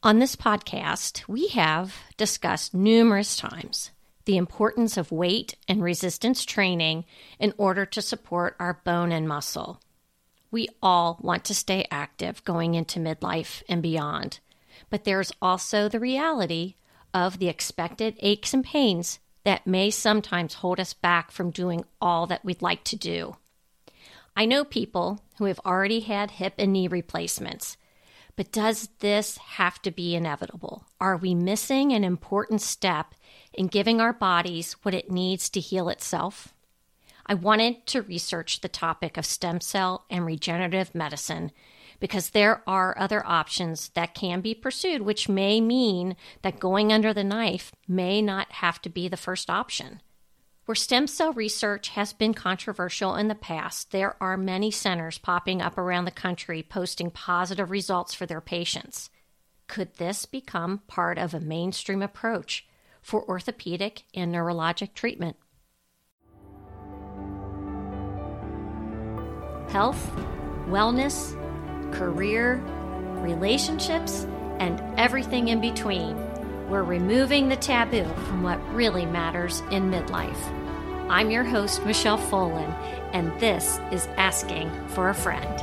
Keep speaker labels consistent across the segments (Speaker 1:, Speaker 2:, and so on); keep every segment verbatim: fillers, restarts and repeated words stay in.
Speaker 1: On this podcast, we have discussed numerous times the importance of weight and resistance training in order to support our bone and muscle. We all want to stay active going into midlife and beyond, but there's also the reality of the expected aches and pains that may sometimes hold us back from doing all that we'd like to do. I know people who have already had hip and knee replacements. But does this have to be inevitable? Are we missing an important step in giving our bodies what it needs to heal itself? I wanted to research the topic of stem cell and regenerative medicine because there are other options that can be pursued, which may mean that going under the knife may not have to be the first option. Where stem cell research has been controversial in the past, there are many centers popping up around the country posting positive results for their patients. Could this become part of a mainstream approach for orthopedic and neurologic treatment? Health, wellness, career, relationships, and everything in between. We're removing the taboo from what really matters in midlife. I'm your host, Michelle Folan, and this is Asking for a Friend.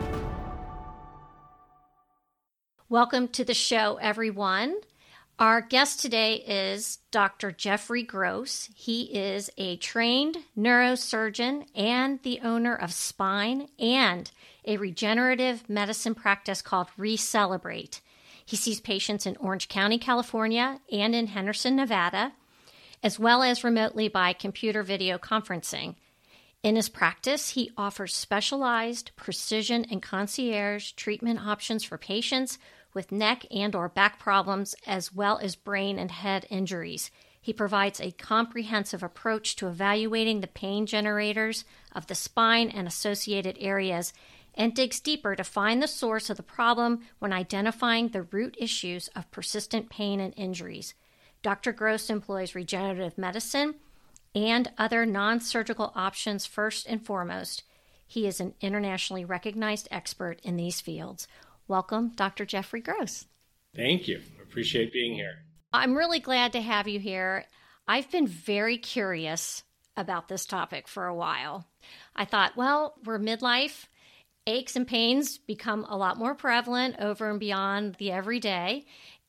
Speaker 1: Welcome to the show, everyone. Our guest today is Doctor Jeffrey Gross. He is a trained neurosurgeon and the owner of Spine and a regenerative medicine practice called Recelebrate. He sees patients in Orange County, California, and in Henderson, Nevada, as well as remotely by computer video conferencing. In his practice, he offers specialized, precision, and concierge treatment options for patients with neck and or back problems, as well as brain and head injuries. He provides a comprehensive approach to evaluating the pain generators of the spine and associated areas, and digs deeper to find the source of the problem when identifying the root issues of persistent pain and injuries. Doctor Gross employs regenerative medicine and other non-surgical options first and foremost. He is an internationally recognized expert in these fields. Welcome, Doctor Jeffrey Gross.
Speaker 2: Thank you. Appreciate being here.
Speaker 1: I'm really glad to have you here. I've been very curious about this topic for a while. I thought, well, we're midlife. Aches and pains become a lot more prevalent over and beyond the everyday.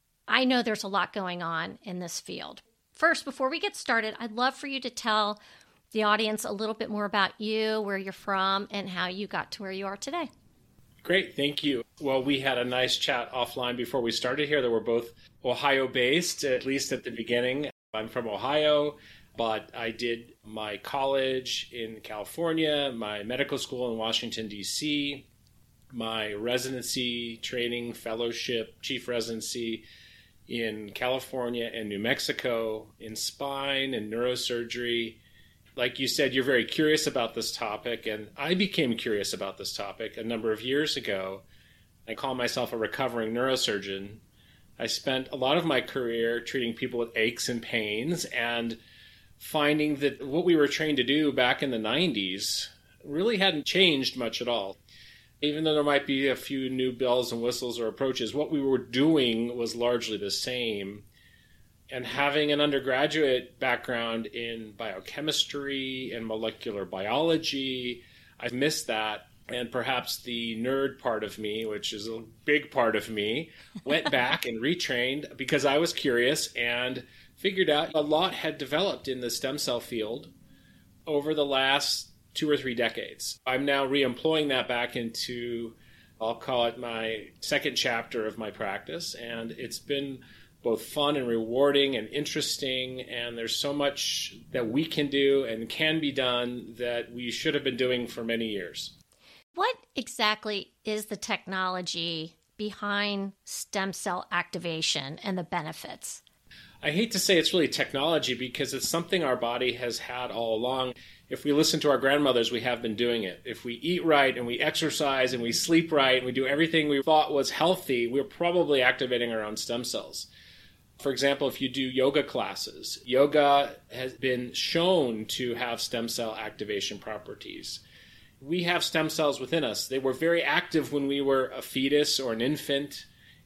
Speaker 1: I know there's a lot going on in this field. First, before we get started, I'd love for you to tell the audience a little bit more about you, where you're from, and how you got to where you are today.
Speaker 2: Great, thank you. Well, we had a nice chat offline before we started here that we're both Ohio-based, at least at the beginning. I'm from Ohio, but I did my college in California, my medical school in Washington, D C, my residency, training, fellowship, chief residency in California and New Mexico, in spine and neurosurgery. Like you said, you're very curious about this topic, and I became curious about this topic a number of years ago. I call myself a recovering neurosurgeon. I spent a lot of my career treating people with aches and pains and finding that what we were trained to do back in the nineties really hadn't changed much at all. Even though there might be a few new bells and whistles or approaches, what we were doing was largely the same. And having an undergraduate background in biochemistry and molecular biology, I missed that. And perhaps the nerd part of me, which is a big part of me, went back and retrained because I was curious and figured out a lot had developed in the stem cell field over the last two or three decades. I'm now re-employing that back into, I'll call it my second chapter of my practice. And it's been both fun and rewarding and interesting. And there's so much that we can do and can be done that we should have been doing for many years.
Speaker 1: What exactly is the technology behind stem cell activation and the benefits?
Speaker 2: I hate to say it's really technology because it's something our body has had all along. If we listen to our grandmothers, we have been doing it. If we eat right and we exercise and we sleep right and we do everything we thought was healthy, we're probably activating our own stem cells. For example, if you do yoga classes, yoga has been shown to have stem cell activation properties. We have stem cells within us. They were very active when we were a fetus or an infant,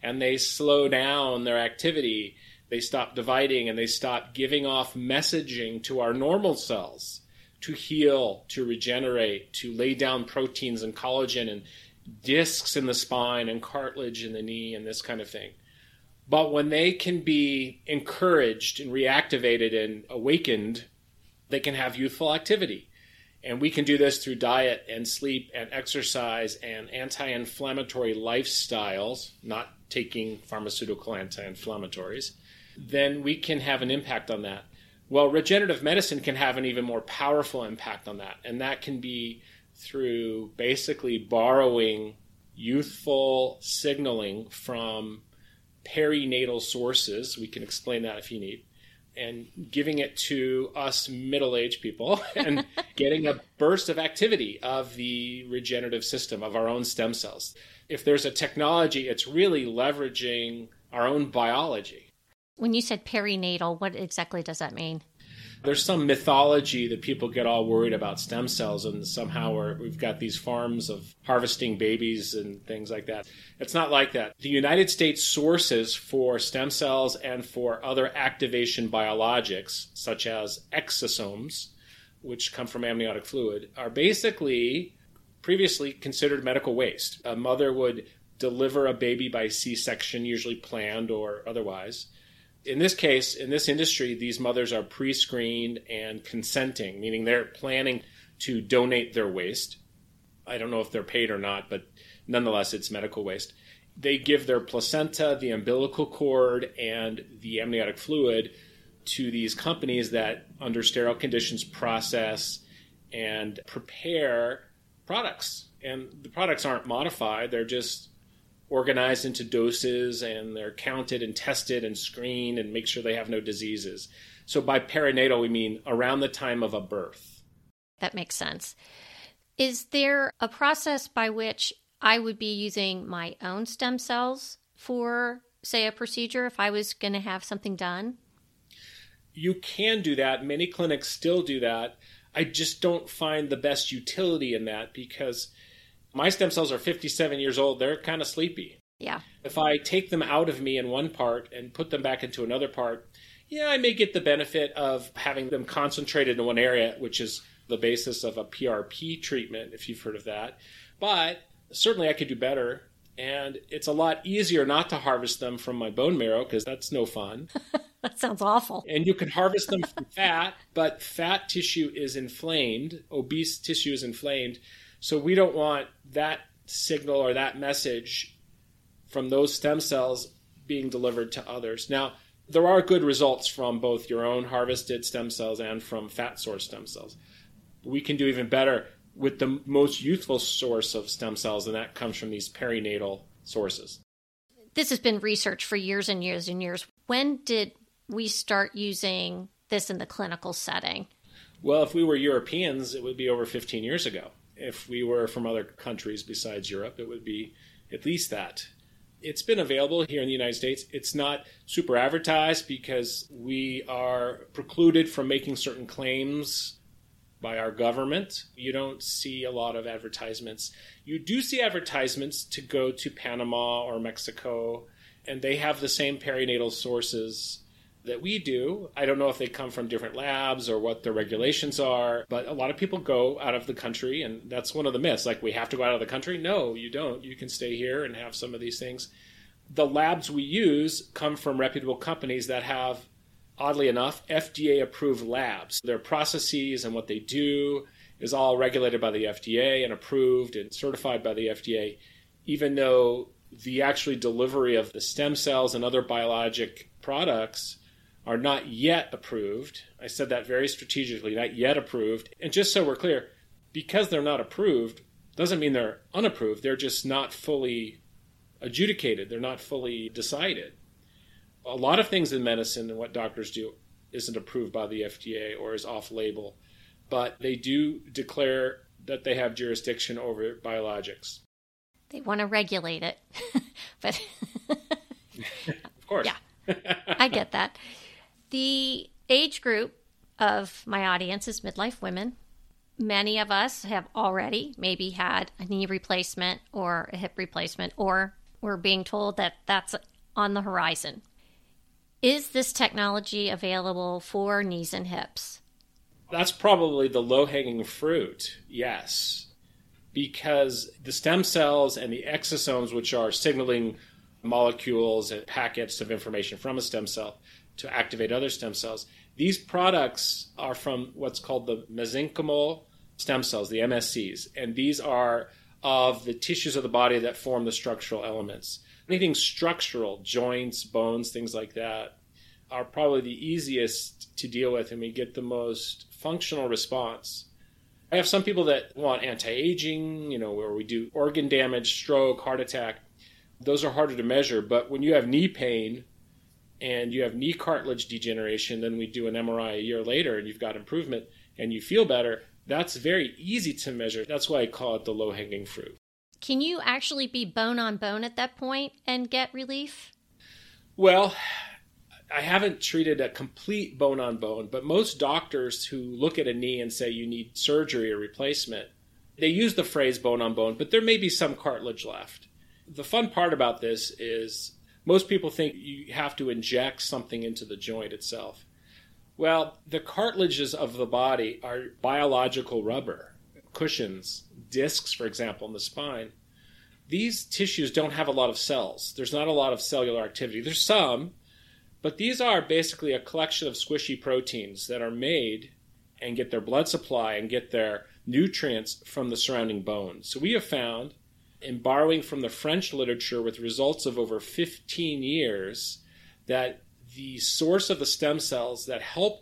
Speaker 2: and they slow down their activity. They stop dividing and they stop giving off messaging to our normal cells to heal, to regenerate, to lay down proteins and collagen and discs in the spine and cartilage in the knee and this kind of thing. But when they can be encouraged and reactivated and awakened, they can have youthful activity. And we can do this through diet and sleep and exercise and anti-inflammatory lifestyles, not taking pharmaceutical anti-inflammatories. Then we can have an impact on that. Well, regenerative medicine can have an even more powerful impact on that. And that can be through basically borrowing youthful signaling from perinatal sources. We can explain that if you need. And giving it to us middle-aged people and getting a burst of activity of the regenerative system of our own stem cells. If there's a technology, it's really leveraging our own biology.
Speaker 1: When you said perinatal, what exactly does that mean?
Speaker 2: There's some mythology that people get all worried about stem cells and somehow we're, we've got these farms of harvesting babies and things like that. It's not like that. The United States sources for stem cells and for other activation biologics, such as exosomes, which come from amniotic fluid, are basically previously considered medical waste. A mother would deliver a baby by C-section, usually planned or otherwise. In this case, in this industry, these mothers are pre-screened and consenting, meaning they're planning to donate their waste. I don't know if they're paid or not, but nonetheless, it's medical waste. They give their placenta, the umbilical cord, and the amniotic fluid to these companies that, under sterile conditions, process and prepare products. And the products aren't modified. They're just organized into doses, and they're counted and tested and screened and make sure they have no diseases. So by perinatal, we mean around the time of a birth.
Speaker 1: That makes sense. Is there a process by which I would be using my own stem cells for, say, a procedure if I was going to have something done?
Speaker 2: You can do that. Many clinics still do that. I just don't find the best utility in that because my stem cells are fifty-seven years old. They're kind of sleepy.
Speaker 1: Yeah.
Speaker 2: If I take them out of me in one part and put them back into another part, yeah, I may get the benefit of having them concentrated in one area, which is the basis of a P R P treatment, if you've heard of that. But certainly I could do better. And it's a lot easier not to harvest them from my bone marrow because that's no fun.
Speaker 1: That sounds awful.
Speaker 2: And you can harvest them from fat, but fat tissue is inflamed. Obese tissue is inflamed. So we don't want that signal or that message from those stem cells being delivered to others. Now, there are good results from both your own harvested stem cells and from fat source stem cells. We can do even better with the most youthful source of stem cells, and that comes from these perinatal sources.
Speaker 1: This has been researched for years and years and years. When did we start using this in the clinical setting?
Speaker 2: Well, if we were Europeans, it would be over fifteen years ago. If we were from other countries besides Europe, it would be at least that. It's been available here in the United States. It's not super advertised because we are precluded from making certain claims by our government. You don't see a lot of advertisements. You do see advertisements to go to Panama or Mexico, and they have the same perinatal sources that we do. I don't know if they come from different labs or what the regulations are, but a lot of people go out of the country, and that's one of the myths. Like, we have to go out of the country? No, you don't. You can stay here and have some of these things. The labs we use come from reputable companies that have, oddly enough, F D A-approved labs. Their processes and what they do is all regulated by the F D A and approved and certified by the F D A, even though the actual delivery of the stem cells and other biologic products are not yet approved. I said that very strategically, not yet approved. And just so we're clear, because they're not approved doesn't mean they're unapproved. They're just not fully adjudicated. They're not fully decided. A lot of things in medicine and what doctors do isn't approved by the F D A or is off-label, but they do declare that they have jurisdiction over biologics.
Speaker 1: They want to regulate it, but
Speaker 2: of course.
Speaker 1: Yeah, I get that. The age group of my audience is midlife women. Many of us have already maybe had a knee replacement or a hip replacement or We're being told that that's on the horizon. Is this technology available for knees and hips?
Speaker 2: That's probably the low-hanging fruit, yes, because the stem cells and the exosomes, which are signaling molecules and packets of information from a stem cell to activate other stem cells, these products are from what's called the mesenchymal stem cells, the M S Cs, and these are of the tissues of the body that form the structural elements. Anything structural, joints, bones, things like that, are probably the easiest to deal with, and we get the most functional response. I have some people that want anti-aging, you know, where we do organ damage, stroke, heart attack. Those are harder to measure, but when you have knee pain and you have knee cartilage degeneration, then we do an M R I a year later and you've got improvement and you feel better. That's very easy to measure. That's why I call it the low-hanging fruit.
Speaker 1: Can you actually be bone on bone at that point and get relief?
Speaker 2: Well, I haven't treated a complete bone on bone, but most doctors who look at a knee and say you need surgery or replacement, they use the phrase bone on bone, but there may be some cartilage left. The fun part about this is most people think you have to inject something into the joint itself. Well, the cartilages of the body are biological rubber, cushions, discs, for example, in the spine. These tissues don't have a lot of cells. There's not a lot of cellular activity. There's some, but these are basically a collection of squishy proteins that are made and get their blood supply and get their nutrients from the surrounding bone. So we have found, in borrowing from the French literature with results of over fifteen years, that the source of the stem cells that help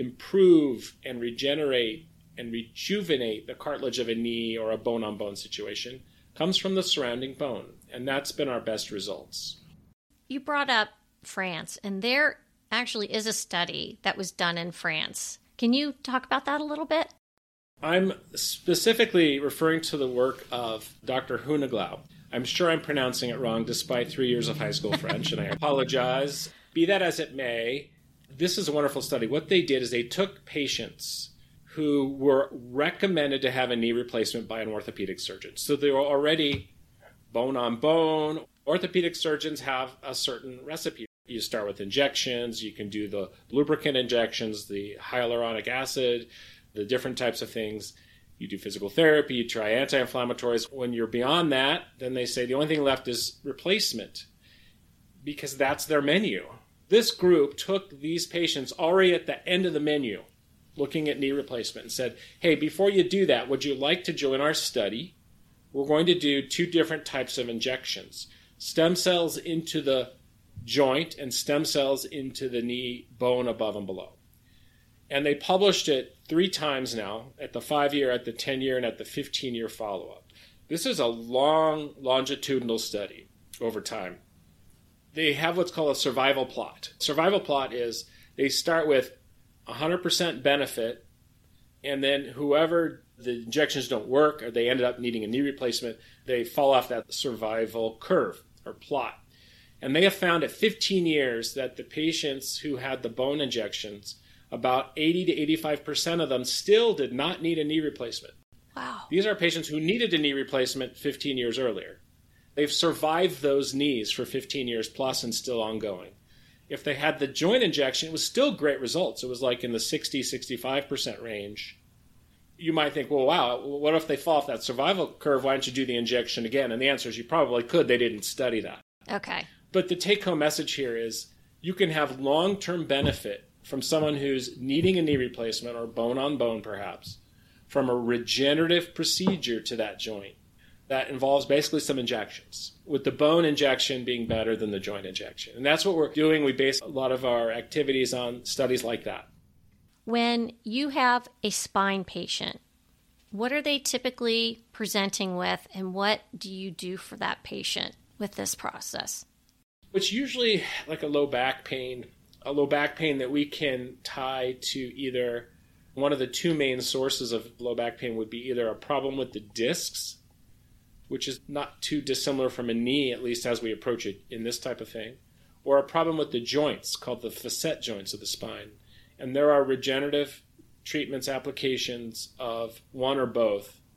Speaker 2: improve and regenerate and rejuvenate the cartilage of a knee or a bone-on-bone situation comes from the surrounding bone, and that's been our best results.
Speaker 1: You brought up France, and there actually is a study that was done in France. Can you talk about that a little bit?
Speaker 2: I'm specifically referring to the work of Doctor Huneglau. I'm sure I'm pronouncing it wrong despite three years of high school French, and I apologize. Be that as it may, this is a wonderful study. What they did is they took patients who were recommended to have a knee replacement by an orthopedic surgeon. So they were already bone on bone. Orthopedic surgeons have a certain recipe. You start with injections. You can do the lubricant injections, the hyaluronic acid, the different types of things. You do physical therapy, you try anti-inflammatories. When you're beyond that, then they say the only thing left is replacement, because that's their menu. This group took these patients already at the end of the menu, looking at knee replacement, and said, hey, before you do that, would you like to join our study? We're going to do two different types of injections. Stem cells into the joint and stem cells into the knee bone above and below. And they published it three times now, at the five-year, at the ten-year, and at the fifteen-year follow-up. This is a long longitudinal study over time. They have what's called a survival plot. Survival plot is they start with one hundred percent benefit, and then whoever the injections don't work or they ended up needing a knee replacement, they fall off that survival curve or plot. And they have found at fifteen years that the patients who had the bone injections, about eighty to eighty-five percent of them still did not need a knee replacement.
Speaker 1: Wow.
Speaker 2: These are patients who needed a knee replacement fifteen years earlier. They've survived those knees for fifteen years plus and still ongoing. If they had the joint injection, it was still great results. It was like in the sixty, sixty-five percent range. You might think, well, wow, what if they fall off that survival curve? Why don't you do the injection again? And the answer is you probably could. They didn't study that.
Speaker 1: Okay.
Speaker 2: But the take-home message here is you can have long-term benefit from someone who's needing a knee replacement or bone-on-bone perhaps from a regenerative procedure to that joint that involves basically some injections, with the bone injection being better than the joint injection. And that's what we're doing. We base a lot of our activities on studies like that.
Speaker 1: When you have a spine patient, what are they typically presenting with, and what do you do for that patient with this process?
Speaker 2: It's usually like a low back pain, a low back pain that we can tie to either one of the two main sources of low back pain would be either a problem with the discs, which is not too dissimilar from a knee, at least as we approach it in this type of thing, or a problem with the joints called the facet joints of the spine. And there are regenerative treatments, applications of one or both,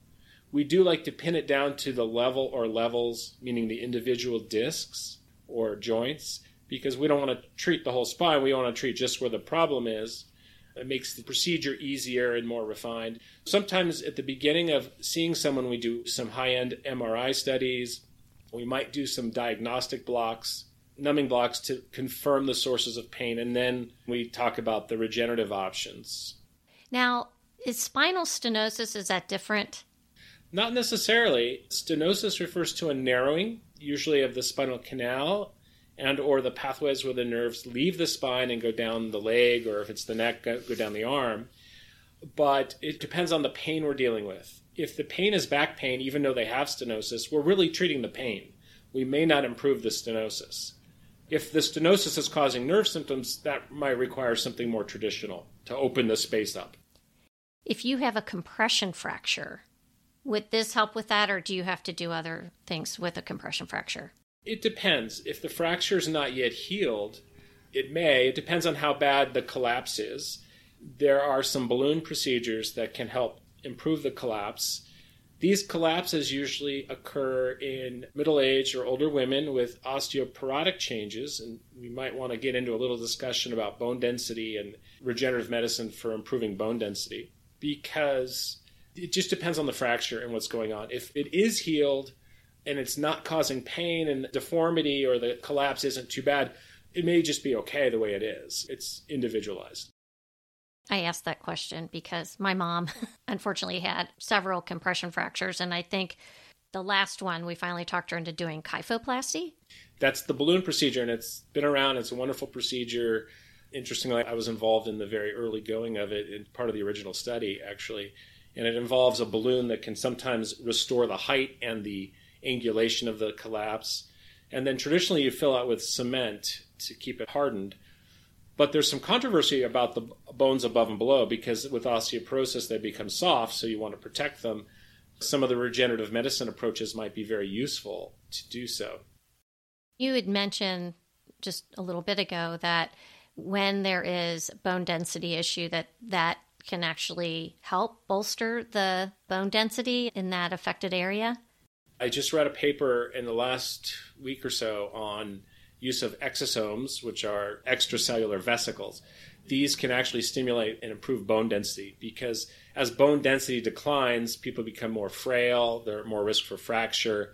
Speaker 2: We do like to pin it down to the level or levels, meaning the individual discs or joints, because we don't want to treat the whole spine. We want to treat just where the problem is. It makes the procedure easier and more refined. Sometimes at the beginning of seeing someone, we do some high-end M R I studies. We might do some diagnostic blocks, numbing blocks to confirm the sources of pain, and then we talk about the regenerative options.
Speaker 1: Now, is spinal stenosis, is that different?
Speaker 2: Not necessarily. Stenosis refers to a narrowing, usually of the spinal canal, and or the pathways where the nerves leave the spine and go down the leg, or if it's the neck, go down the arm. But it depends on the pain we're dealing with. If the pain is back pain, even though they have stenosis, we're really treating the pain. We may not improve the stenosis. If the stenosis is causing nerve symptoms, that might require something more traditional to open the space up.
Speaker 1: If you have a compression fracture, would this help with that, or do you have to do other things with a compression fracture?
Speaker 2: It depends. If the fracture is not yet healed, it may. It depends on how bad the collapse is. There are some balloon procedures that can help improve the collapse. These collapses usually occur in middle-aged or older women with osteoporotic changes, and we might want to get into a little discussion about bone density and regenerative medicine for improving bone density, because it just depends on the fracture and what's going on. If it is healed and it's not causing pain and deformity, or the collapse isn't too bad, it may just be okay the way it is. It's individualized.
Speaker 1: I asked that question because my mom unfortunately had several compression fractures, and I think the last one we finally talked her into doing kyphoplasty.
Speaker 2: That's the balloon procedure, and it's been around. It's a wonderful procedure. Interestingly, I was involved in the very early going of it, in part of the original study, actually. And it involves a balloon that can sometimes restore the height and the angulation of the collapse. And then traditionally you fill out with cement to keep it hardened. But there's some controversy about the bones above and below, because with osteoporosis they become soft, so you want to protect them. Some of the regenerative medicine approaches might be very useful to do so.
Speaker 1: You had mentioned just a little bit ago that when there is bone density issue, that that can actually help bolster the bone density in that affected area.
Speaker 2: I just read a paper in the last week or so on use of exosomes, which are extracellular vesicles. These can actually stimulate and improve bone density, because as bone density declines, people become more frail, they're at more risk for fracture.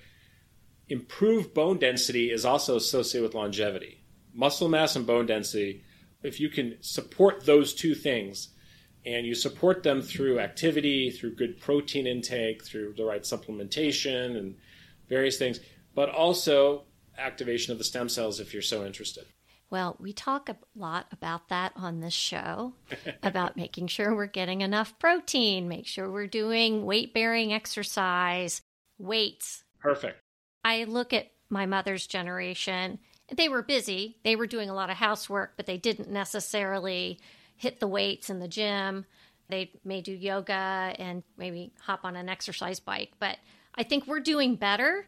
Speaker 2: Improved bone density is also associated with longevity. Muscle mass and bone density, if you can support those two things, and you support them through activity, through good protein intake, through the right supplementation and various things, but also activation of the stem cells if you're so interested.
Speaker 1: Well, we talk a lot about that on this show, about making sure we're getting enough protein, make sure we're doing weight-bearing exercise, weights.
Speaker 2: Perfect.
Speaker 1: I look at my mother's generation. They were busy. They were doing a lot of housework, but they didn't necessarily hit the weights in the gym. They may do yoga and maybe hop on an exercise bike. But I think we're doing better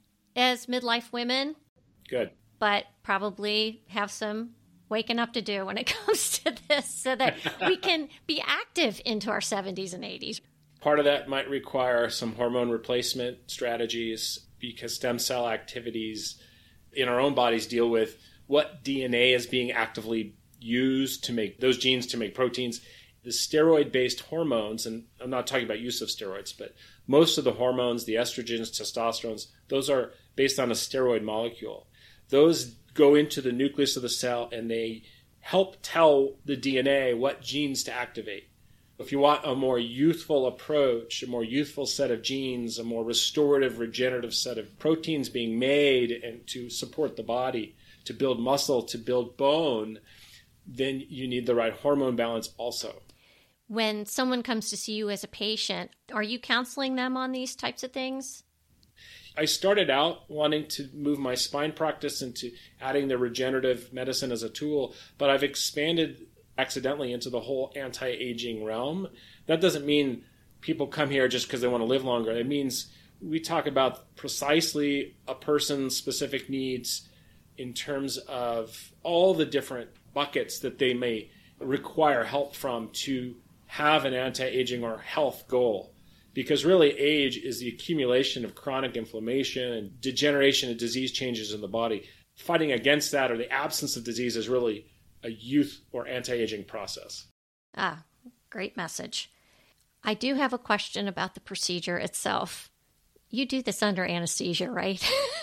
Speaker 1: as midlife women.
Speaker 2: Good.
Speaker 1: But probably have some waking up to do when it comes to this, so that we can be active into our seventies and eighties.
Speaker 2: Part of that might require some hormone replacement strategies, because stem cell activities in our own bodies deal with what D N A is being actively used to make those genes to make proteins. The steroid-based hormones, and I'm not talking about use of steroids, but most of the hormones, the estrogens, testosterones, those are based on a steroid molecule. Those go into the nucleus of the cell and they help tell the D N A what genes to activate. If you want a more youthful approach, a more youthful set of genes, a more restorative, regenerative set of proteins being made and to support the body, to build muscle, to build bone, then you need the right hormone balance also.
Speaker 1: When someone comes to see you as a patient, are you counseling them on these types of things?
Speaker 2: I started out wanting to move my spine practice into adding the regenerative medicine as a tool, but I've expanded accidentally into the whole anti-aging realm. That doesn't mean people come here just because they want to live longer. It means we talk about precisely a person's specific needs in terms of all the different buckets that they may require help from to have an anti-aging or health goal. Because really age is the accumulation of chronic inflammation and degeneration and disease changes in the body. Fighting against that or the absence of disease is really a youth or anti-aging process.
Speaker 1: Ah, great message. I do have a question about the procedure itself. You do this under anesthesia, right?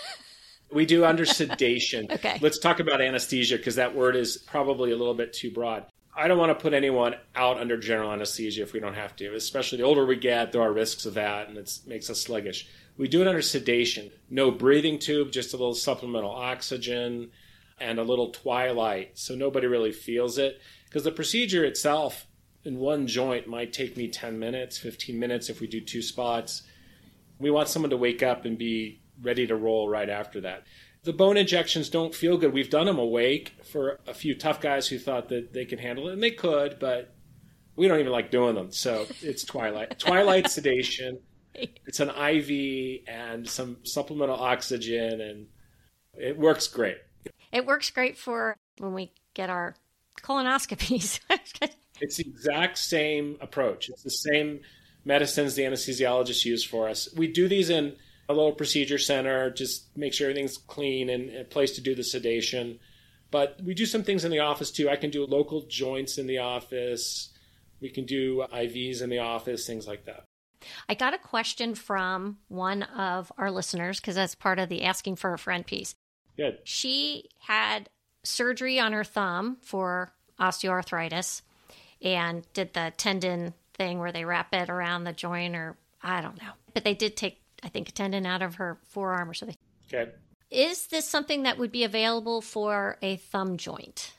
Speaker 2: We do under sedation.
Speaker 1: Okay.
Speaker 2: Let's talk about anesthesia because that word is probably a little bit too broad. I don't want to put anyone out under general anesthesia if we don't have to, especially the older we get, there are risks of that, and it makes us sluggish. We do it under sedation. No breathing tube, just a little supplemental oxygen and a little twilight, so nobody really feels it. Because the procedure itself in one joint might take me ten minutes, fifteen minutes if we do two spots. We want someone to wake up and be ready to roll right after that. The bone injections don't feel good. We've done them awake for a few tough guys who thought that they could handle it, and they could, but we don't even like doing them. So it's twilight. Twilight sedation. It's an I V and some supplemental oxygen, and it works great.
Speaker 1: It works great for when we get our colonoscopies.
Speaker 2: It's the exact same approach. It's the same medicines the anesthesiologists use for us. We do these in a little procedure center, just make sure everything's clean and a place to do the sedation. But we do some things in the office too. I can do local joints in the office. We can do I Vs in the office, things like that.
Speaker 1: I got a question from one of our listeners because that's part of the asking for a friend piece.
Speaker 2: Good.
Speaker 1: She had surgery on her thumb for osteoarthritis and did the tendon thing where they wrap it around the joint, or I don't know. But they did take, I think, a tendon out of her forearm or something.
Speaker 2: Okay.
Speaker 1: Is this something that would be available for a thumb joint?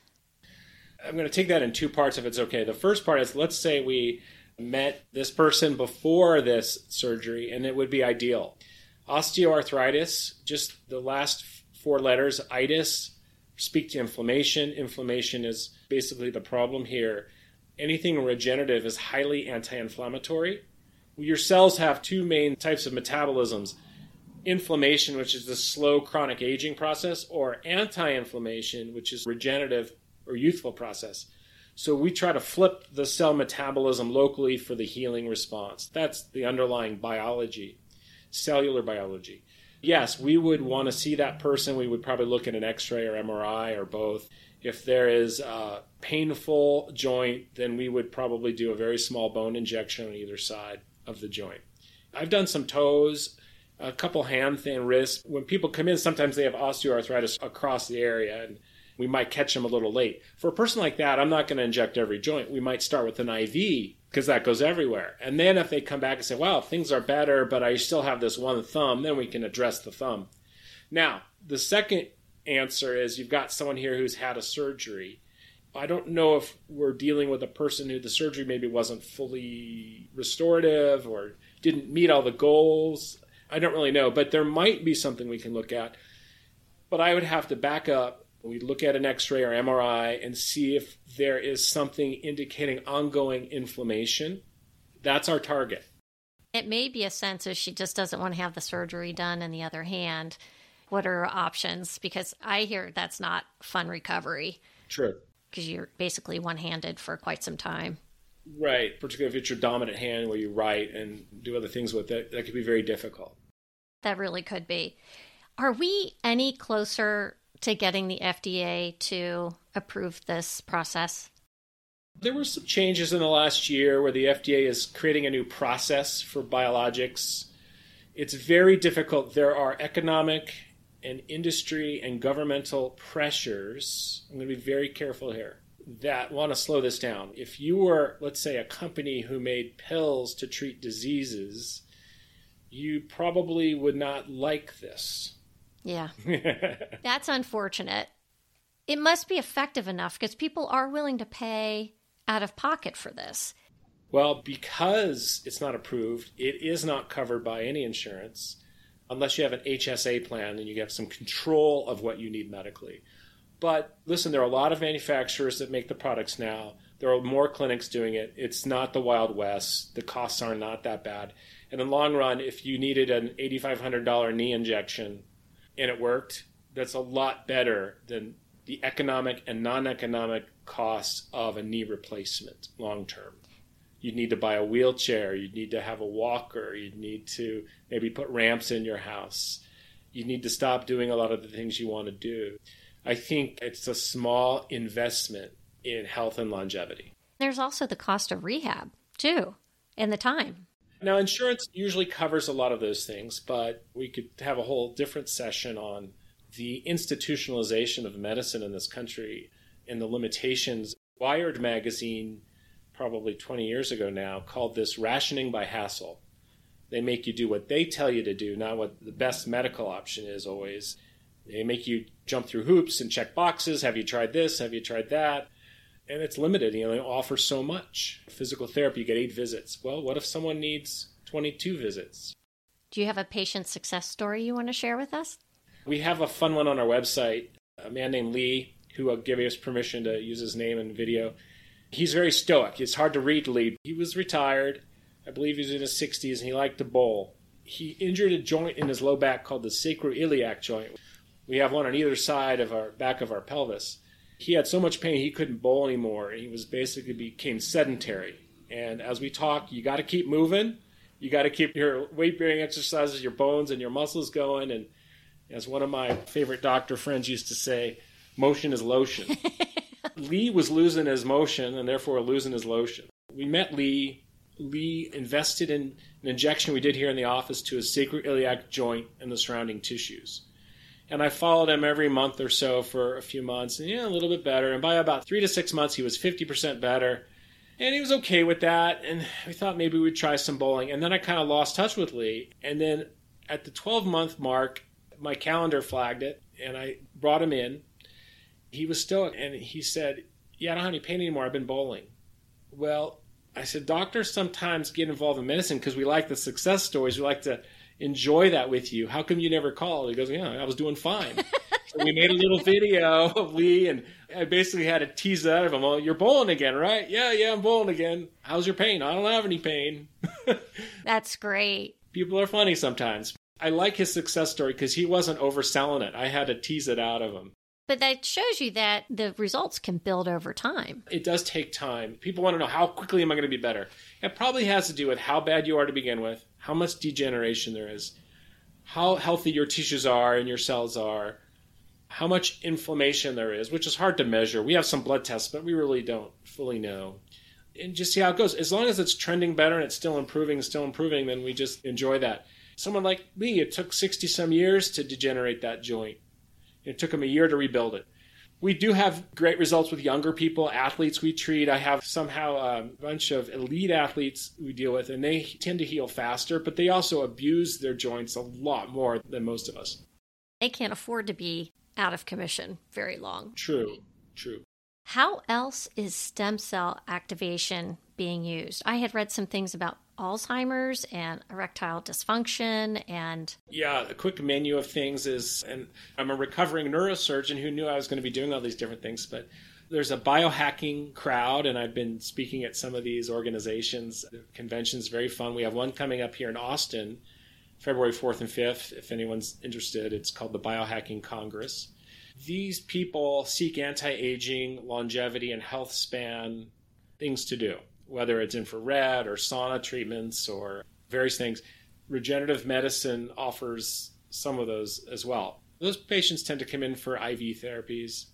Speaker 2: I'm going to take that in two parts if it's okay. The first part is, let's say we met this person before this surgery, and it would be ideal. Osteoarthritis, just the last four letters, itis, speak to inflammation. Inflammation is basically the problem here. Anything regenerative is highly anti-inflammatory. Your cells have two main types of metabolisms: inflammation, which is the slow chronic aging process, or anti-inflammation, which is regenerative or youthful process. So we try to flip the cell metabolism locally for the healing response. That's the underlying biology, cellular biology. Yes, we would want to see that person. We would probably look at an X-ray or M R I or both. If there is a painful joint, then we would probably do a very small bone injection on either side of the joint. I've done some toes, a couple hand thin wrists. When people come in, sometimes they have osteoarthritis across the area, and we might catch them a little late. For a person like that, I'm not going to inject every joint. We might start with an I V because that goes everywhere. And then if they come back and say, wow, things are better, but I still have this one thumb, then we can address the thumb. Now, the second answer is you've got someone here who's had a surgery. I don't know if we're dealing with a person who the surgery maybe wasn't fully restorative or didn't meet all the goals. I don't really know, but there might be something we can look at. But I would have to back up. We look at an X-ray or M R I and see if there is something indicating ongoing inflammation. That's our target.
Speaker 1: It may be a sense of she just doesn't want to have the surgery done. On the other hand, what are her options? Because I hear that's not fun recovery.
Speaker 2: True.
Speaker 1: Because you're basically one-handed for quite some time.
Speaker 2: Right. Particularly if it's your dominant hand where you write and do other things with it, that could be very difficult.
Speaker 1: That really could be. Are we any closer to getting the F D A to approve this process?
Speaker 2: There were some changes in the last year where the F D A is creating a new process for biologics. It's very difficult. There are economic and industry and governmental pressures, I'm going to be very careful here, that want to slow this down. If you were, let's say, a company who made pills to treat diseases, you probably would not like this.
Speaker 1: Yeah. That's unfortunate. It must be effective enough because people are willing to pay out of pocket for this.
Speaker 2: Well, because it's not approved, it is not covered by any insurance unless you have an H S A plan and you have some control of what you need medically. But listen, there are a lot of manufacturers that make the products now. There are more clinics doing it. It's not the Wild West. The costs are not that bad. And in the long run, if you needed an eight thousand five hundred dollars knee injection and it worked, that's a lot better than the economic and non-economic costs of a knee replacement long term. You'd need to buy a wheelchair. You'd need to have a walker. You'd need to maybe put ramps in your house. You need to stop doing a lot of the things you want to do. I think it's a small investment in health and longevity.
Speaker 1: There's also the cost of rehab, too, and the time.
Speaker 2: Now, insurance usually covers a lot of those things, but we could have a whole different session on the institutionalization of medicine in this country and the limitations. Wired magazine, probably twenty years ago now, called this rationing by hassle. They make you do what they tell you to do, not what the best medical option is always. They make you jump through hoops and check boxes. Have you tried this? Have you tried that? And it's limited. You know, they offer so much. Physical therapy, you get eight visits. Well, what if someone needs twenty-two visits?
Speaker 1: Do you have a patient success story you want to share with us?
Speaker 2: We have a fun one on our website. A man named Lee, who will give us permission to use his name in video. He's very stoic. It's hard to read Lee. He was retired. I believe he was in his sixties, and he liked to bowl. He injured a joint in his low back called the sacroiliac joint. We have one on either side of our back of our pelvis. He had so much pain he couldn't bowl anymore. He was basically became sedentary. And as we talk, you got to keep moving. You got to keep your weight-bearing exercises, your bones and your muscles going. And as one of my favorite doctor friends used to say, motion is lotion. Lee was losing his motion and therefore losing his lotion. We met Lee. Lee invested in an injection we did here in the office to his sacroiliac joint and the surrounding tissues. And I followed him every month or so for a few months, and yeah, a little bit better. And by about three to six months, he was fifty percent better. And he was okay with that. And we thought maybe we'd try some bowling. And then I kind of lost touch with Lee. And then at the twelve-month mark, my calendar flagged it, and I brought him in. He was still, and he said, yeah, I don't have any pain anymore. I've been bowling. Well, I said, doctors sometimes get involved in medicine because we like the success stories. We like to enjoy that with you. How come you never called? He goes, yeah, I was doing fine. So we made a little video of Lee, and I basically had to tease that out of him. Well, you're bowling again, right? Yeah, yeah, I'm bowling again. How's your pain? I don't have any pain.
Speaker 1: That's great.
Speaker 2: People are funny sometimes. I like his success story because he wasn't overselling it. I had to tease it out of him.
Speaker 1: But that shows you that the results can build over time.
Speaker 2: It does take time. People want to know, how quickly am I going to be better? It probably has to do with how bad you are to begin with, how much degeneration there is, how healthy your tissues are and your cells are, how much inflammation there is, which is hard to measure. We have some blood tests, but we really don't fully know. And just see how it goes. As long as it's trending better and it's still improving, still improving, then we just enjoy that. Someone like Lee, it took sixty-some years to degenerate that joint. It took him a year to rebuild it. We do have great results with younger people, athletes we treat. I have somehow a bunch of elite athletes we deal with, and they tend to heal faster, but they also abuse their joints a lot more than most of us.
Speaker 1: They can't afford to be out of commission very long.
Speaker 2: True, true.
Speaker 1: How else is stem cell activation being used? I had read some things about Alzheimer's and erectile dysfunction and...
Speaker 2: Yeah, a quick menu of things is, and I'm a recovering neurosurgeon who knew I was going to be doing all these different things, but there's a biohacking crowd, and I've been speaking at some of these organizations. The convention's very fun. We have one coming up here in Austin, February fourth and fifth. If anyone's interested, it's called the Biohacking Congress. These people seek anti-aging, longevity, and health span things to do, whether it's infrared or sauna treatments or various things. Regenerative medicine offers some of those as well. Those patients tend to come in for I V therapies.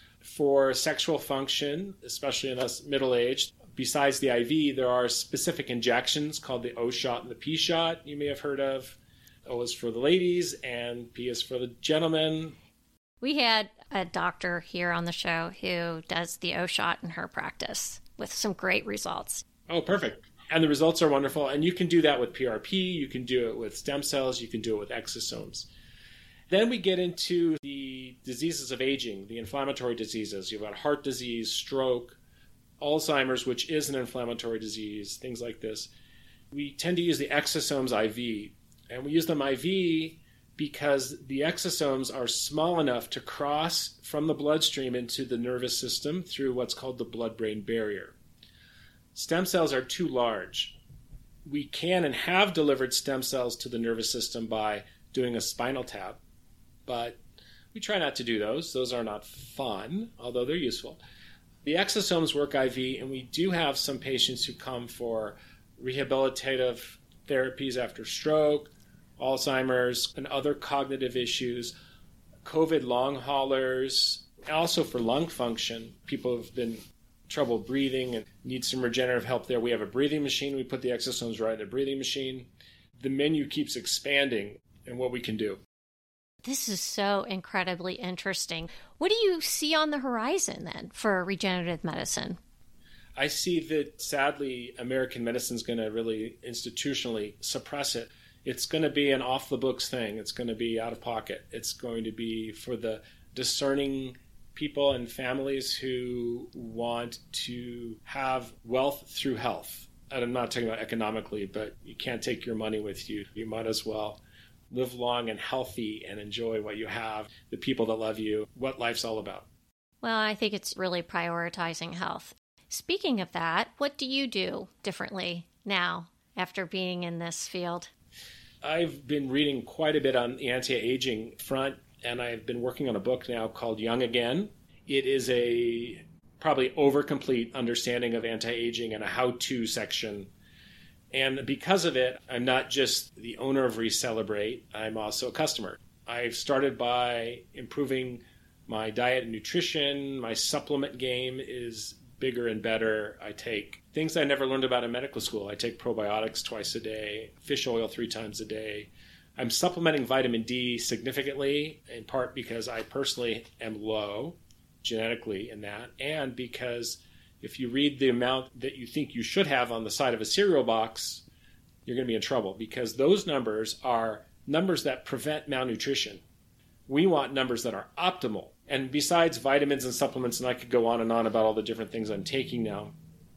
Speaker 2: For sexual function, especially in us middle-aged, besides the I V, there are specific injections called the O shot and the P shot you may have heard of. O is for the ladies and P is for the gentlemen.
Speaker 1: We had a doctor here on the show who does the O shot in her practice with some great results.
Speaker 2: Oh, perfect. And the results are wonderful. And you can do that with P R P. You can do it with stem cells. You can do it with exosomes. Then we get into the diseases of aging, the inflammatory diseases. You've got heart disease, stroke, Alzheimer's, which is an inflammatory disease, things like this. We tend to use the exosomes I V. And we use them I V because the exosomes are small enough to cross from the bloodstream into the nervous system through what's called the blood-brain barrier. Stem cells are too large. We can and have delivered stem cells to the nervous system by doing a spinal tap, but we try not to do those. Those are not fun, although they're useful. The exosomes work I V, and we do have some patients who come for rehabilitative therapies after stroke, Alzheimer's, and other cognitive issues, COVID long haulers, also for lung function. People have been trouble breathing and need some regenerative help there. We have a breathing machine. We put the exosomes right in a breathing machine. The menu keeps expanding in what we can do.
Speaker 1: This is so incredibly interesting. What do you see on the horizon then for regenerative medicine?
Speaker 2: I see that, sadly, American medicine is going to really institutionally suppress it. It's going to be an off-the-books thing. It's going to be out of pocket. It's going to be for the discerning people and families who want to have wealth through health. And I'm not talking about economically, but you can't take your money with you. You might as well live long and healthy and enjoy what you have, the people that love you, what life's all about.
Speaker 1: Well, I think it's really prioritizing health. Speaking of that, what do you do differently now after being in this field?
Speaker 2: I've been reading quite a bit on the anti-aging front, and I've been working on a book now called Young Again. It is a probably overcomplete understanding of anti-aging and a how-to section. And because of it, I'm not just the owner of Recelebrate, I'm also a customer. I've started by improving my diet and nutrition. My supplement game is bigger and better. I take things I never learned about in medical school. I take probiotics twice a day, fish oil three times a day. I'm supplementing vitamin D significantly, in part because I personally am low genetically in that, and because if you read the amount that you think you should have on the side of a cereal box, you're going to be in trouble, because those numbers are numbers that prevent malnutrition. We want numbers that are optimal. And besides vitamins and supplements, and I could go on and on about all the different things I'm taking now,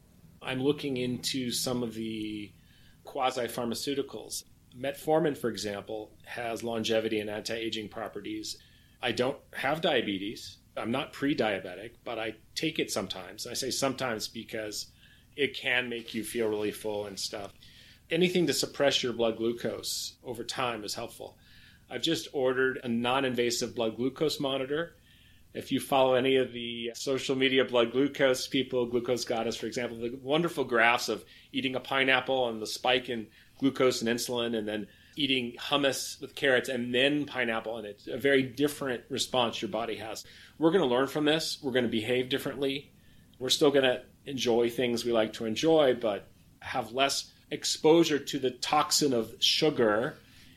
Speaker 2: I'm looking into some of the quasi-pharmaceuticals. Metformin, for example, has longevity and anti-aging properties. I don't have diabetes. I'm not pre-diabetic, but I take it sometimes. I say sometimes because it can make you feel really full and stuff. Anything to suppress your blood glucose over time is helpful. I've just ordered a non-invasive blood glucose monitor. If you follow any of the social media blood glucose people, Glucose Goddess, for example, the wonderful graphs of eating a pineapple and the spike in glucose and insulin, and then eating hummus with carrots and then pineapple, and it's a very different response your body has. We're going to learn from this. We're going to behave differently. We're still going to enjoy things we like to enjoy, but have less exposure to the toxin of sugar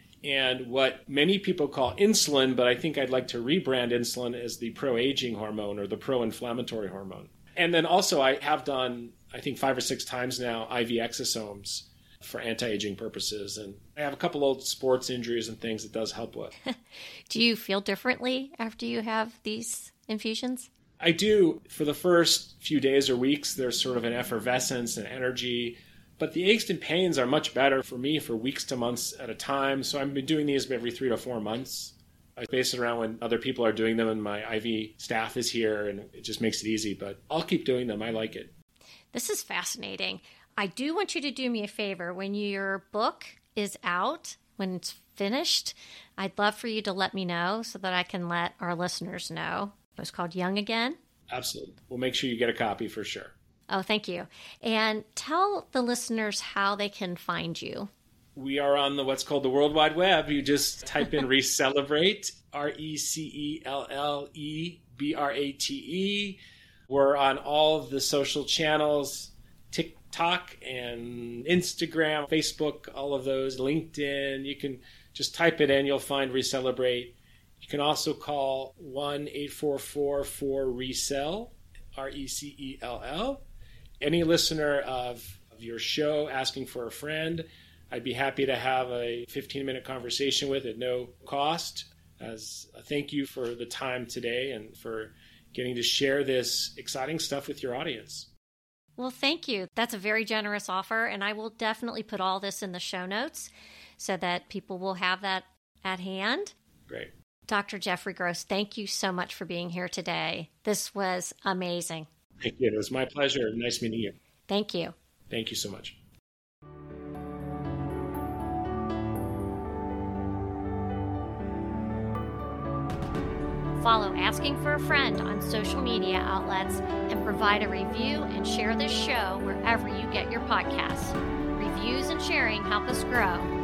Speaker 2: and what many people call insulin, but I think I'd like to rebrand insulin as the pro-aging hormone or the pro-inflammatory hormone. And then also I have done, I think five or six times now, I V exosomes for anti-aging purposes. And I have a couple old sports injuries and things it does help with.
Speaker 1: Do you feel differently after you have these infusions?
Speaker 2: I do. For the first few days or weeks, there's sort of an effervescence and energy. But the aches and pains are much better for me for weeks to months at a time. So I've been doing these every three to four months. I base it around when other people are doing them and my I V staff is here, and it just makes it easy. But I'll keep doing them. I like it.
Speaker 1: This is fascinating. I do want you to do me a favor. When your book is out, when it's finished, I'd love for you to let me know so that I can let our listeners know. It's called Young Again.
Speaker 2: Absolutely. We'll make sure you get a copy for sure.
Speaker 1: Oh, thank you. And tell the listeners how they can find you.
Speaker 2: We are on the what's called the World Wide Web. You just type in Recelebrate, R E C E L L E B R A T E. We're on all of the social channels, TikTok and Instagram, Facebook, all of those, LinkedIn. You can just type it in. You'll find Recelebrate. You can also call one eight four four four RECELL, R E C E L L. Any listener of, of your show asking for a friend, I'd be happy to have a fifteen-minute conversation with at no cost. As a thank you for the time today and for getting to share this exciting stuff with your audience.
Speaker 1: Well, thank you. That's a very generous offer, and I will definitely put all this in the show notes so that people will have that at hand.
Speaker 2: Great.
Speaker 1: Doctor Jeffrey Gross, thank you so much for being here today. This was amazing.
Speaker 2: Thank you. It was my pleasure. Nice meeting you.
Speaker 1: Thank you.
Speaker 2: Thank you so much.
Speaker 1: Follow Asking for a Friend on social media outlets and provide a review and share this show wherever you get your podcasts. Reviews and sharing help us grow.